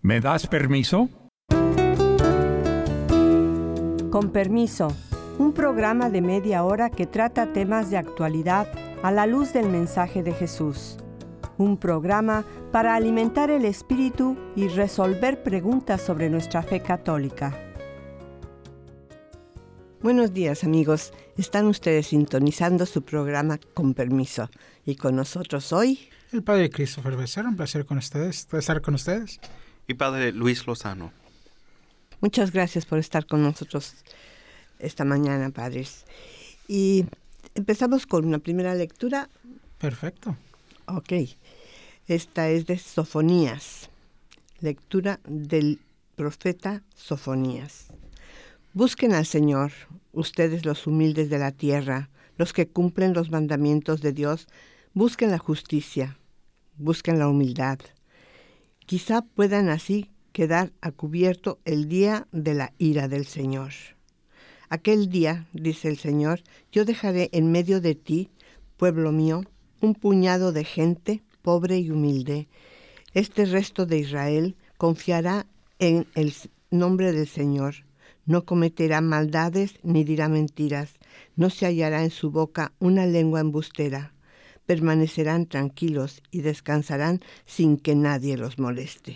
¿Me das permiso? Con permiso, un programa de media hora que trata temas de actualidad a la luz del mensaje de Jesús. Un programa para alimentar el espíritu y resolver preguntas sobre nuestra fe católica. Buenos días, amigos. Están ustedes sintonizando su programa Con Permiso. Y con nosotros hoy... el Padre Christopher Becerra, un placer estar con ustedes. Y Padre Luis Lozano. Muchas gracias por estar con nosotros esta mañana, padres. Y empezamos con una primera lectura. Perfecto. Ok. Esta es de Sofonías. Lectura del profeta Sofonías. Busquen al Señor, ustedes los humildes de la tierra, los que cumplen los mandamientos de Dios. Busquen la justicia, busquen la humildad. Quizá puedan así quedar a cubierto el día de la ira del Señor. Aquel día, dice el Señor, yo dejaré en medio de ti, pueblo mío, un puñado de gente pobre y humilde. Este resto de Israel confiará en el nombre del Señor. No cometerá maldades ni dirá mentiras. No se hallará en su boca una lengua embustera. Permanecerán tranquilos y descansarán sin que nadie los moleste.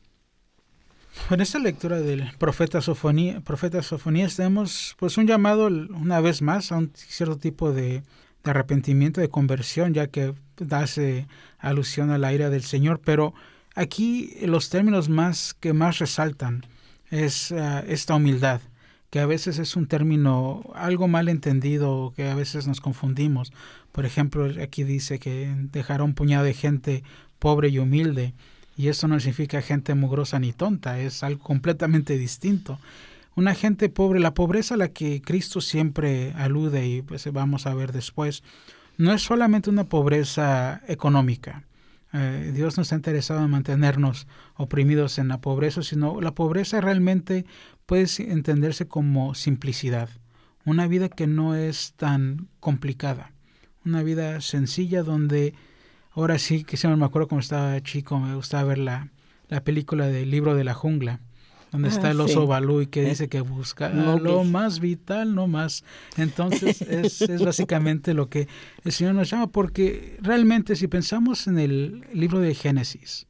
En esta lectura del profeta Sofonías tenemos pues un llamado una vez más a un cierto tipo de arrepentimiento, de conversión, ya que hace alusión a la ira del Señor. Pero aquí los términos que más resaltan es esta humildad, que a veces es un término algo mal entendido, que a veces nos confundimos. Por ejemplo, aquí dice que dejará un puñado de gente pobre y humilde, y eso no significa gente mugrosa ni tonta, es algo completamente distinto. Una gente pobre, la pobreza a la que Cristo siempre alude, y pues vamos a ver después, no es solamente una pobreza económica. Dios no está interesado en mantenernos oprimidos en la pobreza, sino la pobreza realmente puede entenderse como simplicidad, una vida que no es tan complicada, una vida sencilla donde, ahora sí que siempre me acuerdo cuando estaba chico, me gustaba ver la película del Libro de la Jungla, donde está el oso Balú y que dice que busca lo más vital, no más. Entonces es básicamente lo que el Señor nos llama, porque realmente si pensamos en el libro de Génesis,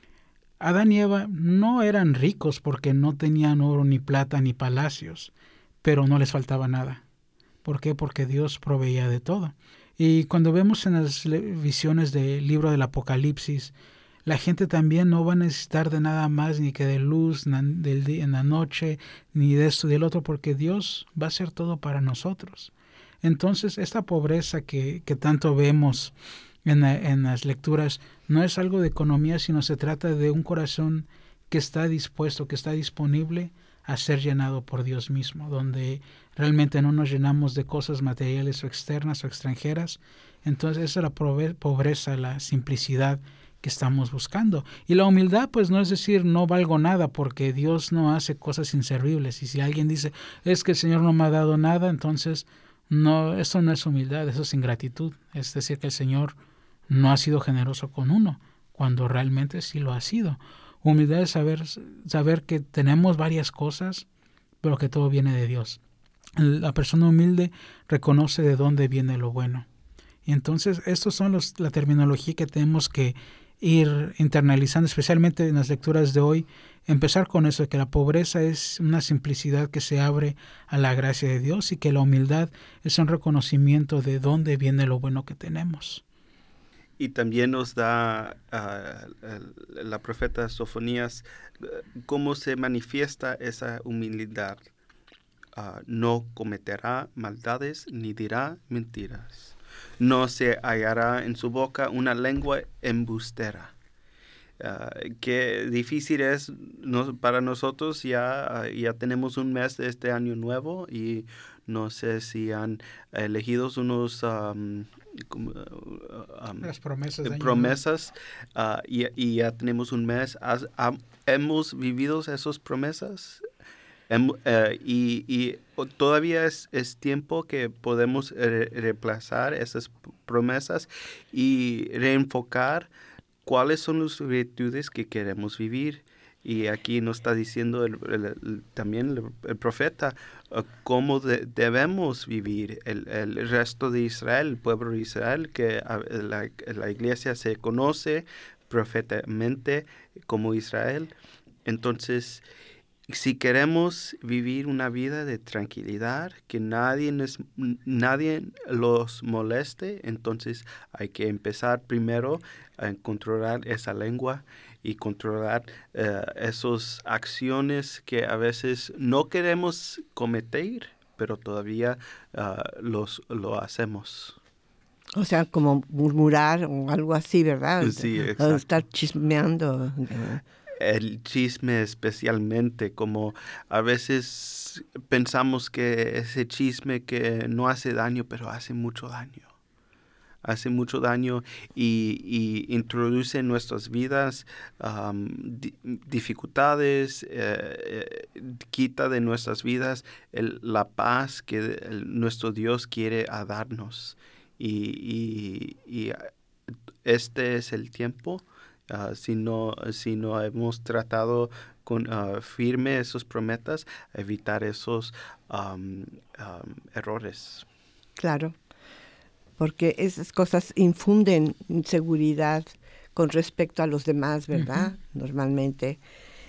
Adán y Eva no eran ricos porque no tenían oro ni plata ni palacios, pero no les faltaba nada. ¿Por qué? Porque Dios proveía de todo. Y cuando vemos en las visiones del libro del Apocalipsis, la gente también no va a necesitar de nada más, ni que de luz del día, en la noche, ni de esto y del otro, porque Dios va a hacer todo para nosotros. Entonces, esta pobreza que tanto vemos en las lecturas no es algo de economía, sino se trata de un corazón que está dispuesto, que está disponible a ser llenado por Dios mismo, donde realmente no nos llenamos de cosas materiales o externas o extranjeras. Entonces, esa es la pobreza, la simplicidad que estamos buscando. Y la humildad, pues no es decir no valgo nada, porque Dios no hace cosas inservibles. Y si alguien dice es que el Señor no me ha dado nada, entonces no, eso no es humildad, eso es ingratitud. Es decir, que el Señor no ha sido generoso con uno, cuando realmente sí lo ha sido. Humildad es saber que tenemos varias cosas, pero que todo viene de Dios. La persona humilde reconoce de dónde viene lo bueno. Y entonces estos son la terminología que tenemos que ir internalizando, especialmente en las lecturas de hoy. Empezar con eso, que la pobreza es una simplicidad que se abre a la gracia de Dios, y que la humildad es un reconocimiento de dónde viene lo bueno que tenemos. Y también nos da la profeta Sofonías cómo se manifiesta esa humildad. No cometerá maldades ni dirá mentiras. No se hallará en su boca una lengua embustera. Qué difícil es para nosotros. Ya tenemos un mes de este año nuevo, y no sé si han elegido unos las promesas, y ya tenemos un mes. ¿Hemos vivido esas promesas? Y todavía es tiempo que podemos reemplazar esas promesas y reenfocar cuáles son las virtudes que queremos vivir. Y aquí nos está diciendo también el profeta cómo debemos vivir el resto de Israel, el pueblo de Israel, que la iglesia se conoce proféticamente como Israel. Entonces, si queremos vivir una vida de tranquilidad, que nadie los moleste, entonces hay que empezar primero a controlar esa lengua y controlar esas acciones que a veces no queremos cometer, pero todavía lo hacemos. O sea, como murmurar o algo así, ¿verdad? Sí, O exacto. estar chismeando. El chisme especialmente, como a veces pensamos que ese chisme que no hace daño, pero hace mucho daño. Hace mucho daño y introduce en nuestras vidas dificultades, quita de nuestras vidas la paz que nuestro Dios quiere darnos. Y este es el tiempo. Si no hemos tratado con firme esos promesas, evitar esos errores. Claro, porque esas cosas infunden inseguridad con respecto a los demás, ¿verdad? Uh-huh. Normalmente.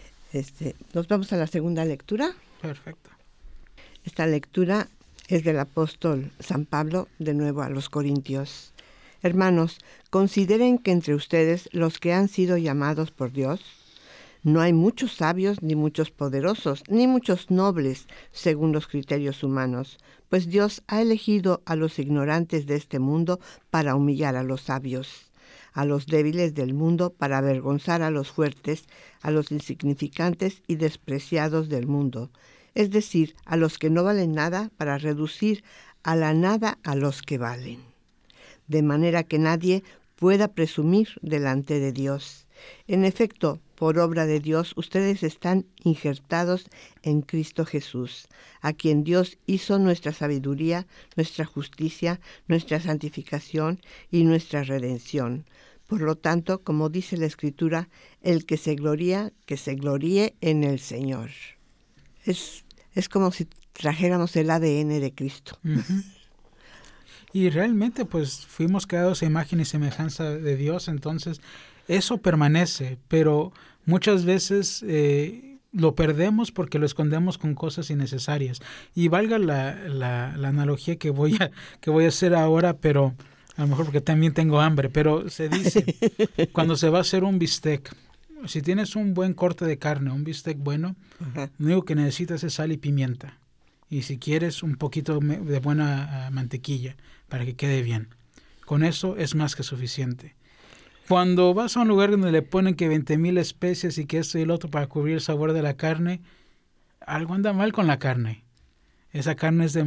Nos vamos a la segunda lectura. Perfecto. Esta lectura es del apóstol San Pablo, de nuevo a los Corintios. Hermanos, consideren que entre ustedes, los que han sido llamados por Dios, no hay muchos sabios, ni muchos poderosos, ni muchos nobles, según los criterios humanos, pues Dios ha elegido a los ignorantes de este mundo para humillar a los sabios, a los débiles del mundo para avergonzar a los fuertes, a los insignificantes y despreciados del mundo, es decir, a los que no valen nada para reducir a la nada a los que valen, de manera que nadie pueda presumir delante de Dios. En efecto, por obra de Dios, ustedes están injertados en Cristo Jesús, a quien Dios hizo nuestra sabiduría, nuestra justicia, nuestra santificación y nuestra redención. Por lo tanto, como dice la Escritura, el que se gloríe en el Señor. Es como si trajéramos el ADN de Cristo. Uh-huh. Y realmente pues fuimos creados a imagen y semejanza de Dios, entonces eso permanece, pero muchas veces lo perdemos porque lo escondemos con cosas innecesarias. Y valga la analogía que voy a hacer ahora, pero a lo mejor porque también tengo hambre, pero se dice, cuando se va a hacer un bistec, si tienes un buen corte de carne, un bistec bueno, uh-huh, lo único que necesitas es sal y pimienta. Y si quieres, un poquito de buena mantequilla para que quede bien. Con eso es más que suficiente. Cuando vas a un lugar donde le ponen que 20,000 especies y que esto y el otro para cubrir el sabor de la carne, algo anda mal con la carne. Esa carne es de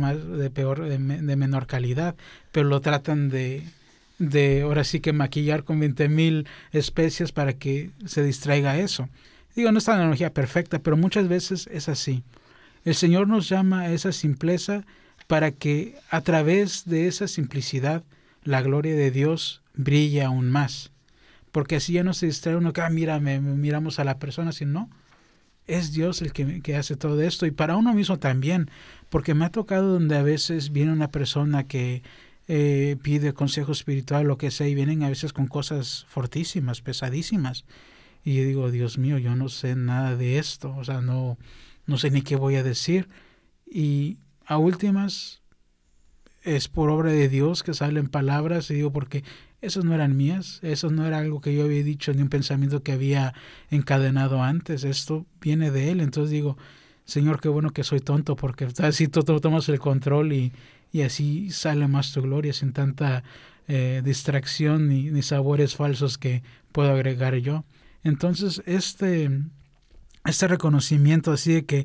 menor calidad, pero lo tratan de ahora sí que maquillar con 20,000 especies para que se distraiga eso. Digo, no es la analogía perfecta, pero muchas veces es así. El Señor nos llama a esa simpleza para que a través de esa simplicidad la gloria de Dios brille aún más. Porque así ya no se distrae uno que, miramos a la persona, sino no. Es Dios el que hace todo esto. Y para uno mismo también, porque me ha tocado donde a veces viene una persona que pide consejo espiritual, lo que sea, y vienen a veces con cosas fortísimas, pesadísimas. Y yo digo, Dios mío, yo no sé nada de esto, o sea, no sé ni qué voy a decir. Y a últimas es por obra de Dios que salen palabras, y digo, porque esas no eran mías, eso no era algo que yo había dicho ni un pensamiento que había encadenado antes, esto viene de Él. Entonces digo, Señor, qué bueno que soy tonto, porque así tú tomas el control y así sale más tu gloria, sin tanta distracción ni sabores falsos que puedo agregar yo. Entonces este reconocimiento así de que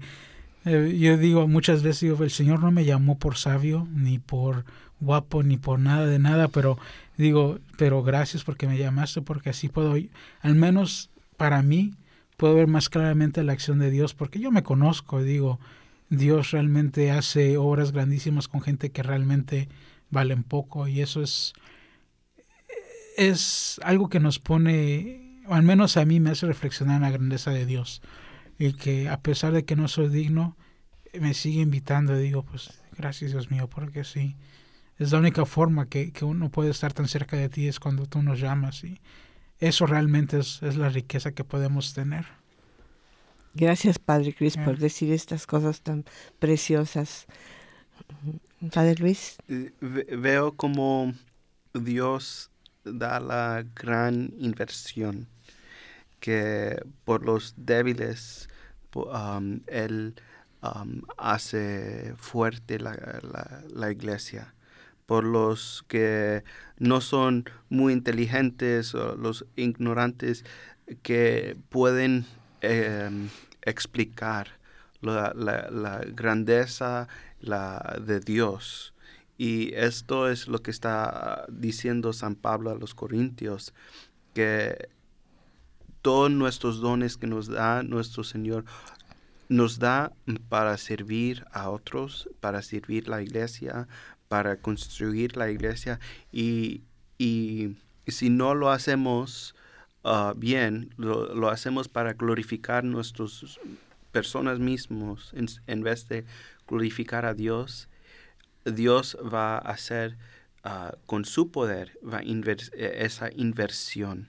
yo digo muchas veces, el Señor no me llamó por sabio, ni por guapo, ni por nada de nada, pero digo, pero gracias porque me llamaste, porque así puedo, al menos para mí, puedo ver más claramente la acción de Dios, porque yo me conozco, digo, Dios realmente hace obras grandísimas con gente que realmente valen poco, y eso es algo que nos pone o al menos a mí me hace reflexionar en la grandeza de Dios, y que a pesar de que no soy digno, me sigue invitando. Y digo, pues gracias Dios mío, porque sí, es la única forma que uno puede estar tan cerca de ti, es cuando tú nos llamas, y eso realmente es la riqueza que podemos tener. Gracias, Padre Cris, por decir estas cosas tan preciosas. Padre Luis. Veo como Dios da la gran inversión, que por los débiles Él hace fuerte la iglesia. Por los que no son muy inteligentes o los ignorantes, que pueden explicar la grandeza de Dios. Y esto es lo que está diciendo San Pablo a los Corintios, que todos nuestros dones que nos da nuestro Señor, nos da para servir a otros, para servir la iglesia, para construir la iglesia. Y si no lo hacemos bien, lo hacemos para glorificar nuestras personas mismos en vez de glorificar a Dios. Dios va a hacer con su poder esa inversión,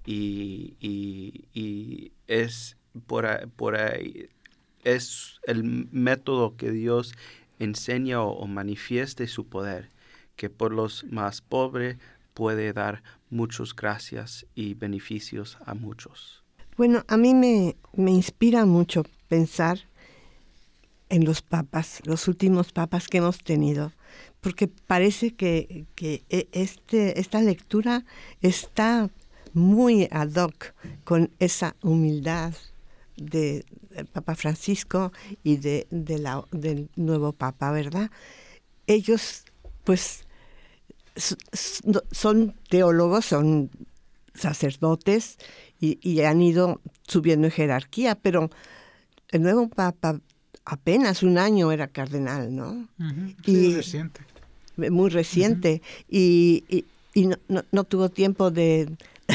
y es por ahí, es el método que Dios enseña o manifieste su poder, que por los más pobres puede dar muchas gracias y beneficios a muchos. Bueno, a mí me inspira mucho pensar en los papas, los últimos papas que hemos tenido, porque parece que esta lectura está muy ad hoc con esa humildad del Papa Francisco y del nuevo Papa, ¿verdad? Ellos, pues, son teólogos, son sacerdotes y han ido subiendo en jerarquía, pero el nuevo Papa apenas un año era cardenal, ¿no? Uh-huh. Sí, reciente. Muy reciente. Uh-huh. Y no tuvo tiempo de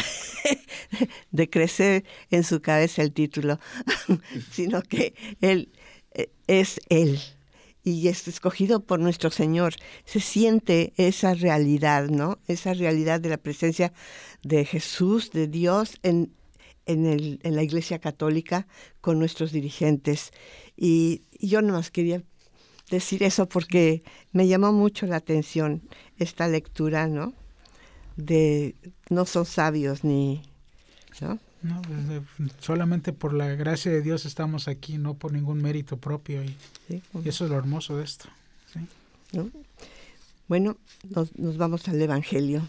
crecer en su cabeza el título, sino que él es él. Y es escogido por nuestro Señor. Se siente esa realidad, ¿no? Esa realidad de la presencia de Jesús, de Dios en la Iglesia Católica con nuestros dirigentes. Y yo nomás quería decir eso porque me llamó mucho la atención esta lectura, ¿no? De no son sabios ni... ¿no? No, solamente por la gracia de Dios estamos aquí, no por ningún mérito propio. Y eso es lo hermoso de esto. ¿Sí? ¿No? Bueno, nos vamos al Evangelio.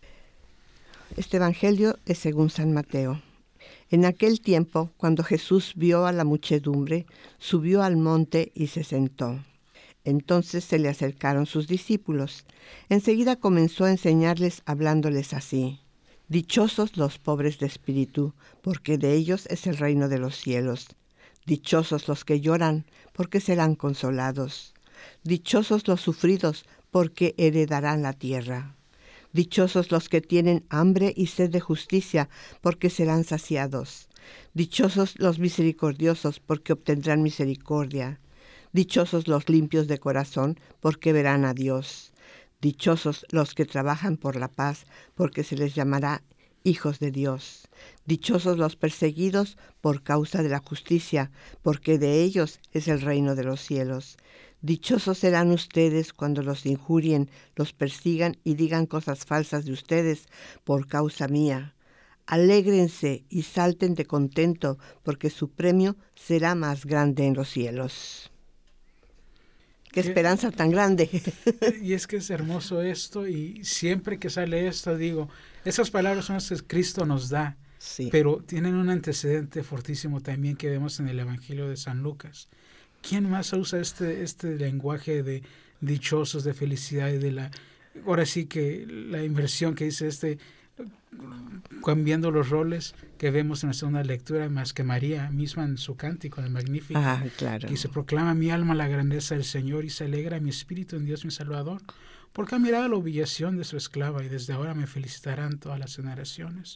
Este Evangelio es según San Mateo. En aquel tiempo, cuando Jesús vio a la muchedumbre, subió al monte y se sentó. Entonces se le acercaron sus discípulos. Enseguida comenzó a enseñarles hablándoles así. Dichosos los pobres de espíritu, porque de ellos es el reino de los cielos. Dichosos los que lloran, porque serán consolados. Dichosos los sufridos, porque heredarán la tierra. Dichosos los que tienen hambre y sed de justicia, porque serán saciados. Dichosos los misericordiosos, porque obtendrán misericordia. Dichosos los limpios de corazón, porque verán a Dios. Dichosos los que trabajan por la paz, porque se les llamará hijos de Dios. Dichosos los perseguidos por causa de la justicia, porque de ellos es el reino de los cielos. Dichosos serán ustedes cuando los injurien, los persigan y digan cosas falsas de ustedes por causa mía. Alégrense y salten de contento, porque su premio será más grande en los cielos. ¡Qué esperanza tan grande! Y es que es hermoso esto, y siempre que sale esto digo, esas palabras son las que Cristo nos da, sí, pero tienen un antecedente fortísimo también que vemos en el Evangelio de San Lucas. ¿Quién más usa este lenguaje de dichosos, de felicidad y de ahora sí que la inversión que dice cambiando los roles que vemos en la segunda lectura, más que María misma en su cántico, en el Magnífico, claro, que se proclama mi alma la grandeza del Señor y se alegra mi espíritu en Dios mi Salvador, porque ha mirado la humillación de su esclava y desde ahora me felicitarán todas las generaciones,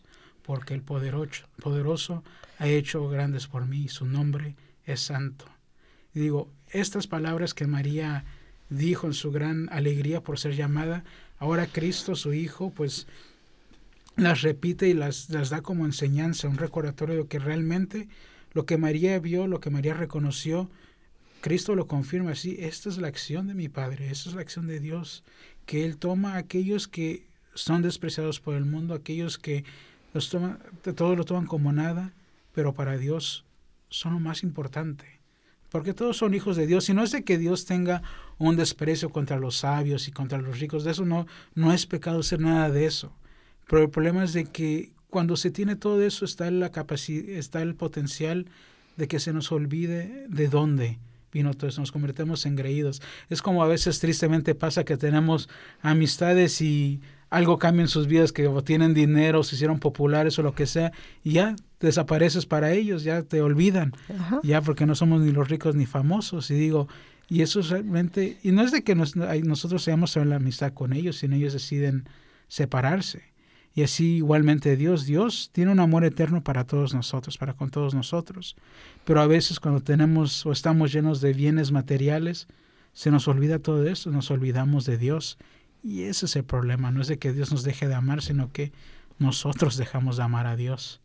porque el poderoso ha hecho grandes por mí y su nombre es santo. Y digo, estas palabras que María dijo en su gran alegría por ser llamada, ahora Cristo, su Hijo, pues las repite y las da como enseñanza, un recordatorio de que realmente lo que María vio, lo que María reconoció, Cristo lo confirma así. Esta es la acción de mi Padre, esta es la acción de Dios, que Él toma a aquellos que son despreciados por el mundo, aquellos que todos lo toman como nada, pero para Dios son lo más importante, porque todos son hijos de Dios. Y no es de que Dios tenga un desprecio contra los sabios y contra los ricos, de eso no es pecado ser nada de eso, pero el problema es de que cuando se tiene todo eso está el potencial de que se nos olvide de dónde vino todo eso, nos convertimos en engreídos. Es como a veces tristemente pasa que tenemos amistades y algo cambia en sus vidas, que tienen dinero, se hicieron populares o lo que sea, y ya desapareces para ellos, ya te olvidan, Ajá. ya porque no somos ni los ricos ni famosos. Y digo, y eso es realmente, y no es de que nosotros seamos en la amistad con ellos, sino ellos deciden separarse. Y así igualmente Dios tiene un amor eterno para todos nosotros, para con todos nosotros. Pero a veces cuando tenemos o estamos llenos de bienes materiales, se nos olvida todo eso, nos olvidamos de Dios. Y ese es el problema, no es de que Dios nos deje de amar, sino que nosotros dejamos de amar a Dios.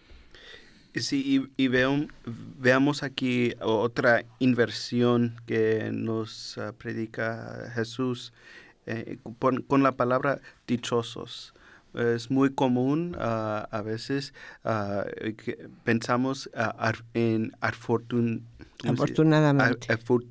Sí, y veamos aquí otra inversión que nos predica Jesús con la palabra dichosos. Es muy común a veces que pensamos en Afortunadamente.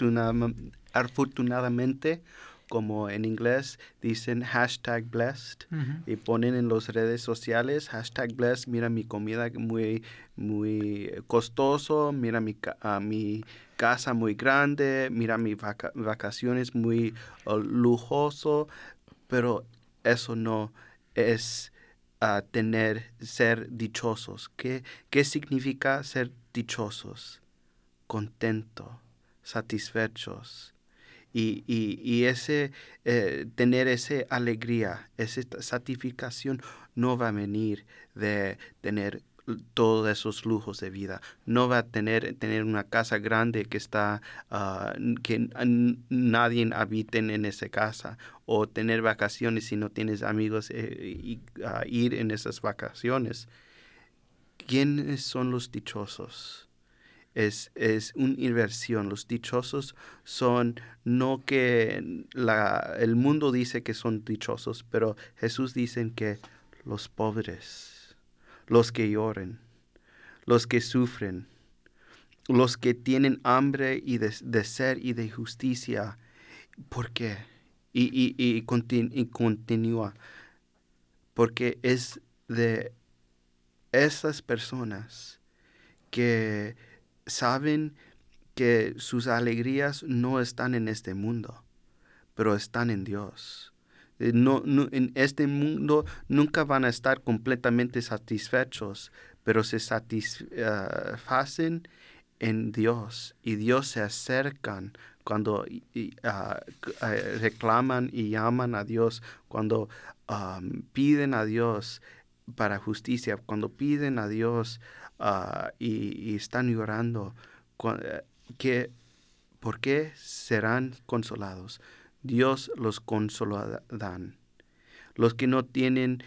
afortunadamente, como en inglés dicen #blessed, y ponen en las redes sociales #blessed, mira mi comida muy, muy costoso, mira mi casa muy grande, mira mis vacaciones muy lujoso, pero eso no es ser dichosos. ¿Qué significa ser dichosos? Contento, satisfechos. Y ese tener esa alegría, esa satisfacción no va a venir de tener todos esos lujos de vida. No va a tener una casa grande que nadie habite en esa casa, o tener vacaciones si no tienes amigos y ir en esas vacaciones. ¿Quiénes son los dichosos? Es una inversión. Los dichosos son no que el mundo dice que son dichosos, pero Jesús dice que los pobres, los que lloran, los que sufren, los que tienen hambre y de sed y de justicia. ¿Por qué? Y continúa. Porque es de esas personas que saben que sus alegrías no están en este mundo, pero están en Dios. En este mundo nunca van a estar completamente satisfechos, pero se satisfacen en Dios, y Dios se acercan cuando reclaman y llaman a Dios, cuando piden a Dios para justicia, cuando piden a Dios y están llorando, ¿por qué serán consolados? Dios los consolarán. Los que no tienen,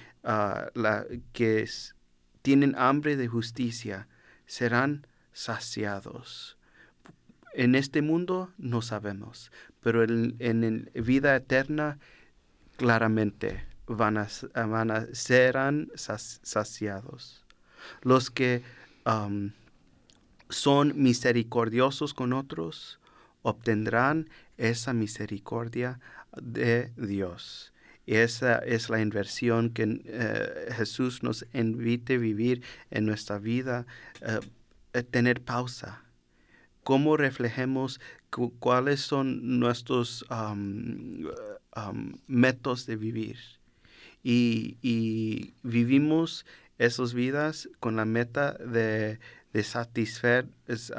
tienen hambre de justicia, serán saciados. En este mundo no sabemos, pero en vida eterna claramente serán saciados. Los que son misericordiosos con otros obtendrán esa misericordia de Dios. Y esa es la inversión que Jesús nos invita a vivir en nuestra vida, tener pausa. ¿Cómo reflejemos cuáles son nuestros métodos de vivir? Y vivimos esas vidas con la meta de satisfacer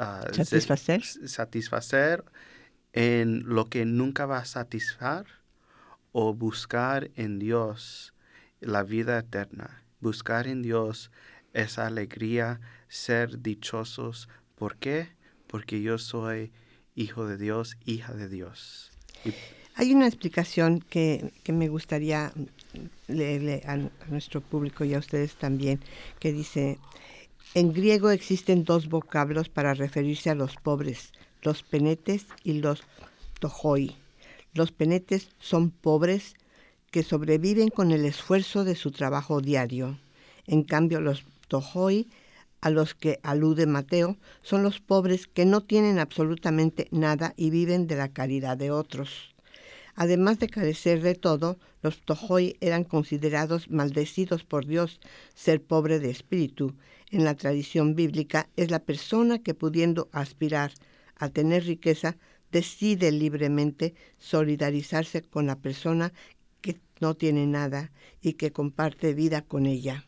en lo que nunca va a satisfacer, o buscar en Dios la vida eterna, buscar en Dios esa alegría, ser dichosos. ¿Por qué? Porque yo soy hijo de Dios, hija de Dios. Hay una explicación que me gustaría leerle a nuestro público y a ustedes también, que dice: en griego existen dos vocablos para referirse a los pobres, los penetes y los tojoi. Los penetes son pobres que sobreviven con el esfuerzo de su trabajo diario. En cambio, los tojoi, a los que alude Mateo, son los pobres que no tienen absolutamente nada y viven de la caridad de otros. Además de carecer de todo, los tojoi eran considerados maldecidos por Dios. Ser pobre de espíritu, en la tradición bíblica, es la persona que, pudiendo aspirar a tener riqueza, decide libremente solidarizarse con la persona que no tiene nada y que comparte vida con ella.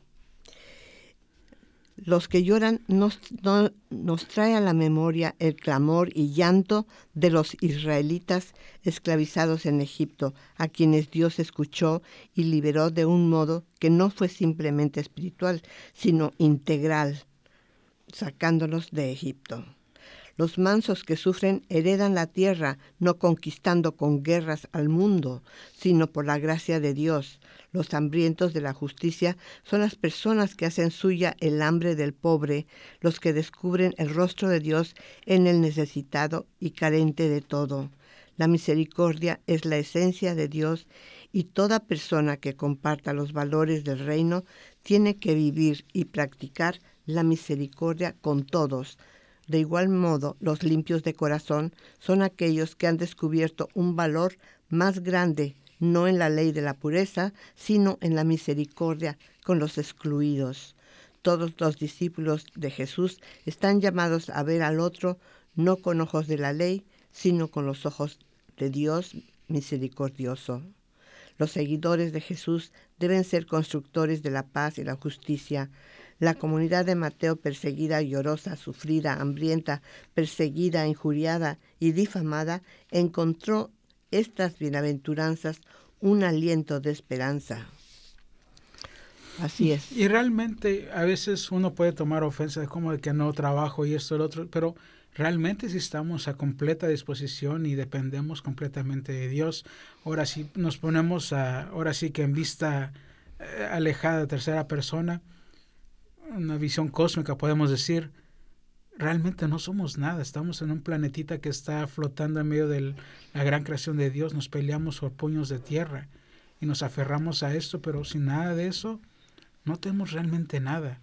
Los que lloran nos trae a la memoria el clamor y llanto de los israelitas esclavizados en Egipto, a quienes Dios escuchó y liberó de un modo que no fue simplemente espiritual, sino integral, sacándolos de Egipto. Los mansos que sufren heredan la tierra, no conquistando con guerras al mundo, sino por la gracia de Dios. Los hambrientos de la justicia son las personas que hacen suya el hambre del pobre, los que descubren el rostro de Dios en el necesitado y carente de todo. La misericordia es la esencia de Dios y toda persona que comparta los valores del reino tiene que vivir y practicar la misericordia con todos. De igual modo, los limpios de corazón son aquellos que han descubierto un valor más grande, no en la ley de la pureza, sino en la misericordia con los excluidos. Todos los discípulos de Jesús están llamados a ver al otro no con ojos de la ley, sino con los ojos de Dios misericordioso. Los seguidores de Jesús deben ser constructores de la paz y la justicia. La comunidad de Mateo, perseguida, llorosa, sufrida, hambrienta, perseguida, injuriada y difamada, encontró estas bienaventuranzas un aliento de esperanza. Así es. Y realmente a veces uno puede tomar ofensa de como de que no trabajo y esto y lo otro, pero realmente si estamos a completa disposición y dependemos completamente de Dios, ahora sí nos ponemos ahora sí que en vista alejada de tercera persona, una visión cósmica podemos decir, realmente no somos nada, estamos en un planetita que está flotando en medio de la gran creación de Dios, nos peleamos por puños de tierra y nos aferramos a esto, pero sin nada de eso no tenemos realmente nada,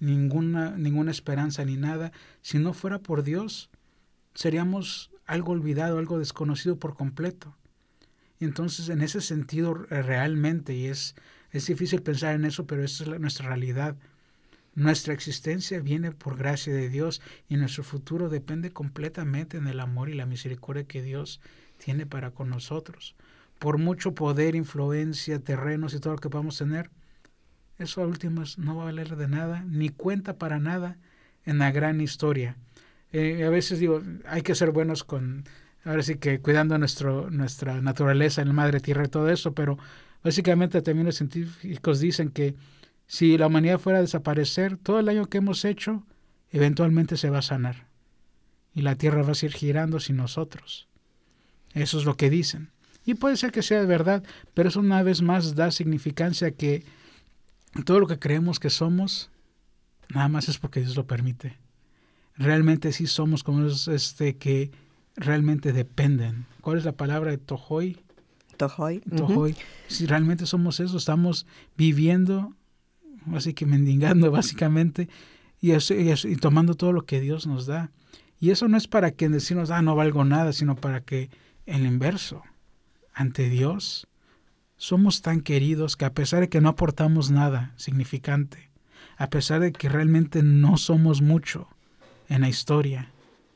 ninguna esperanza ni nada. Si no fuera por Dios, seríamos algo olvidado, algo desconocido por completo. Y entonces en ese sentido realmente, y es difícil pensar en eso, pero esa es nuestra realidad. Nuestra existencia viene por gracia de Dios y nuestro futuro depende completamente en el amor y la misericordia que Dios tiene para con nosotros. Por mucho poder, influencia, terrenos y todo lo que podamos tener, eso a últimas no va a valer de nada, ni cuenta para nada en la gran historia. A veces digo, hay que ser buenos ahora sí que cuidando nuestra naturaleza en la madre tierra y todo eso, pero básicamente también los científicos dicen que si la humanidad fuera a desaparecer, todo el daño que hemos hecho eventualmente se va a sanar. Y la tierra va a seguir girando sin nosotros. Eso es lo que dicen. Y puede ser que sea verdad, pero eso una vez más da significancia que todo lo que creemos que somos, nada más es porque Dios lo permite. Realmente sí somos como los que realmente dependen. ¿Cuál es la palabra de tojoi? Tojoi. Tojoi. Si realmente somos eso, estamos viviendo, así que mendigando básicamente, y tomando todo lo que Dios nos da. Y eso no es para que decirnos, no valgo nada, sino para que, en el inverso, ante Dios, somos tan queridos que a pesar de que no aportamos nada significante, a pesar de que realmente no somos mucho en la historia,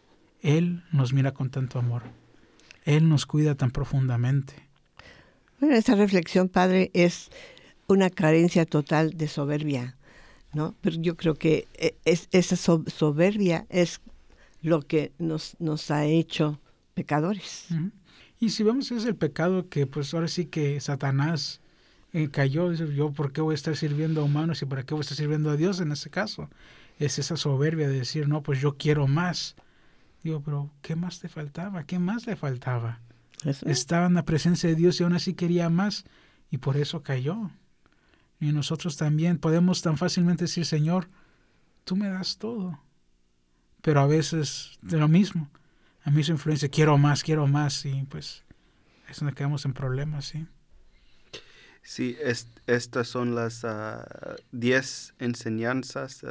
Él nos mira con tanto amor. Él nos cuida tan profundamente. Bueno, esa reflexión, Padre, es una carencia total de soberbia, ¿no? Pero yo creo que esa soberbia es lo que nos ha hecho pecadores. Uh-huh. Y si vemos, es el pecado que pues ahora sí que Satanás cayó. Dice, yo ¿por qué voy a estar sirviendo a humanos y para qué voy a estar sirviendo a Dios en ese caso? Es esa soberbia de decir, no, pues yo quiero más. Digo, pero ¿qué más te faltaba? ¿Qué más le faltaba? Eso. Estaba en la presencia de Dios y aún así quería más y por eso cayó. Y nosotros también podemos tan fácilmente decir, Señor, tú me das todo. Pero a veces de lo mismo. A mí su influencia, quiero más, y pues es donde quedamos en problemas, ¿sí? Sí, estas son las 10 enseñanzas,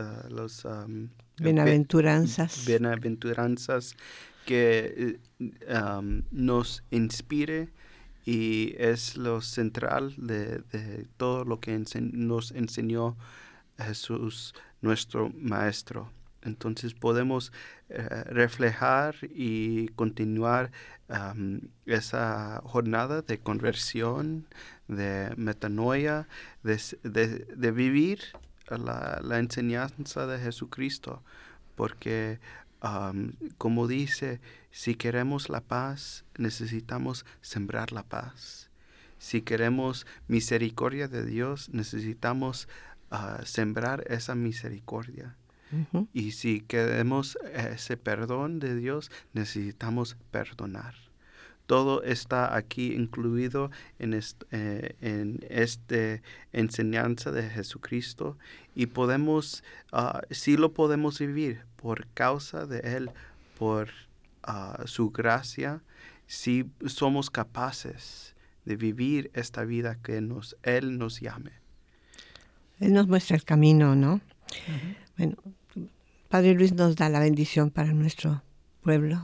Bienaventuranzas que nos inspire y es lo central de todo lo que nos enseñó Jesús, nuestro Maestro. Entonces podemos reflejar y continuar esa jornada de conversión, de metanoia, de vivir la enseñanza de Jesucristo, porque como dice, si queremos la paz, necesitamos sembrar la paz. Si queremos misericordia de Dios, necesitamos sembrar esa misericordia. Uh-huh. Y si queremos ese perdón de Dios, necesitamos perdonar. Todo está aquí incluido en esta enseñanza de Jesucristo y podemos, sí lo podemos vivir por causa de Él, por su gracia, si somos capaces de vivir esta vida que Él nos llame. Él nos muestra el camino, ¿no? Uh-huh. Bueno, Padre Luis nos da la bendición para nuestro pueblo.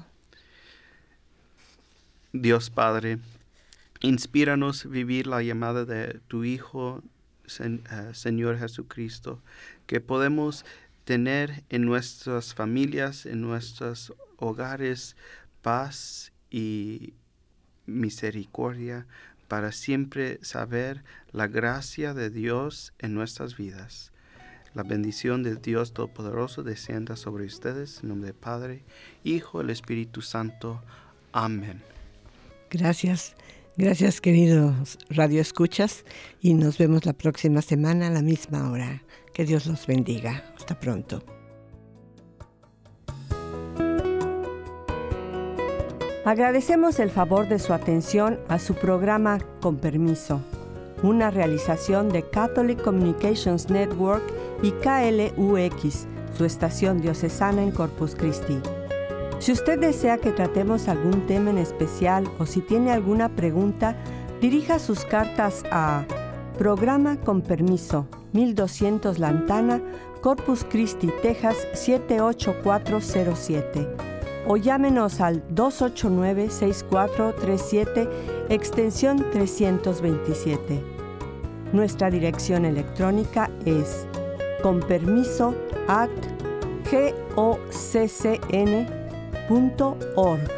Dios Padre, inspíranos a vivir la llamada de tu Hijo, Señor Jesucristo, que podemos tener en nuestras familias, en nuestros hogares, paz y misericordia, para siempre saber la gracia de Dios en nuestras vidas. La bendición de Dios Todopoderoso descienda sobre ustedes, en nombre del Padre, Hijo, el Espíritu Santo. Amén. Gracias queridos Radio Escuchas, y nos vemos la próxima semana a la misma hora. Que Dios los bendiga. Hasta pronto. Agradecemos el favor de su atención a su programa Con Permiso, una realización de Catholic Communications Network y KLUX, su estación diocesana en Corpus Christi. Si usted desea que tratemos algún tema en especial o si tiene alguna pregunta, dirija sus cartas a Programa Con Permiso, 1200 Lantana, Corpus Christi, Texas 78407, o llámenos al 289-6437, extensión 327. Nuestra dirección electrónica es conpermiso@goccn.org.